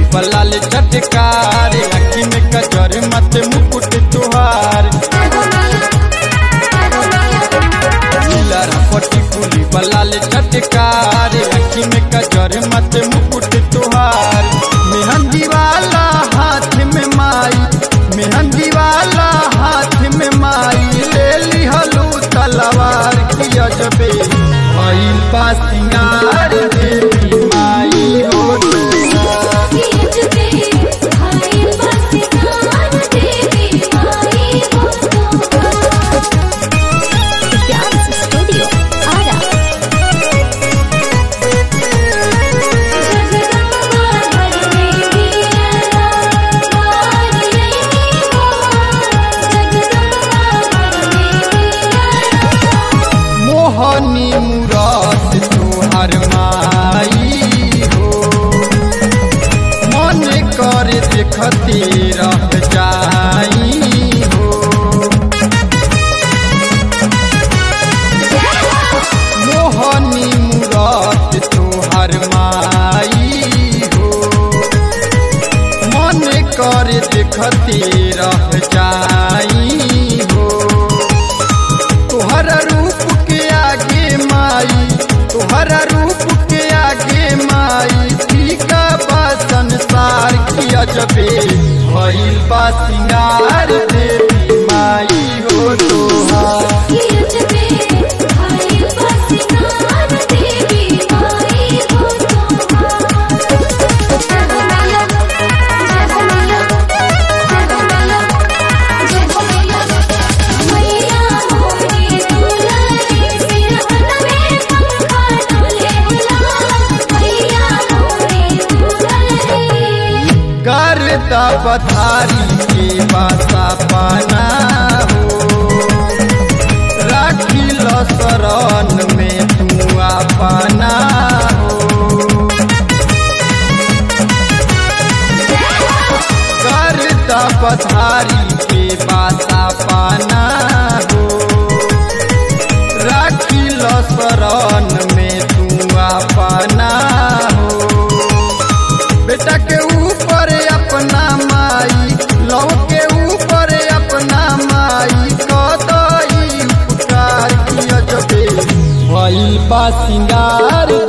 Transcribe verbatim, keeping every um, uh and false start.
बलाल चटकार अखी में कजर मत मुकुट तुहार पटी कुली बलाल चटकार अखी में कजर मत मुकुट तुहार मेहंदी वाला हाथ में माई मेहंदी वाला हाथ में माई ले लिहलू तलवार की अजबे भइल बा सिंगार देवी माई हो मोहनी मुराद तुहार माई हो मन कर देखते रह जाई हो मोहनी मुराद तुहार माई हो मन कर देखते रह जाई हो तुहरा रूप के आगे माई तुहरा रूप के आगे माई फीका बा संसार की अजबे भइल बा सिंगार देवी माई हो तोहार करता पथारी के बासा पाना हो राखी लो शरण में तू अपना हो करता पथारी के बासा पाना हो राखी लो शरण में तू अपना हो बेटा के ऊपर अपना माई लौ के ऊपर अपना माई कदई उपकार की अजबे भइल बा सिंगार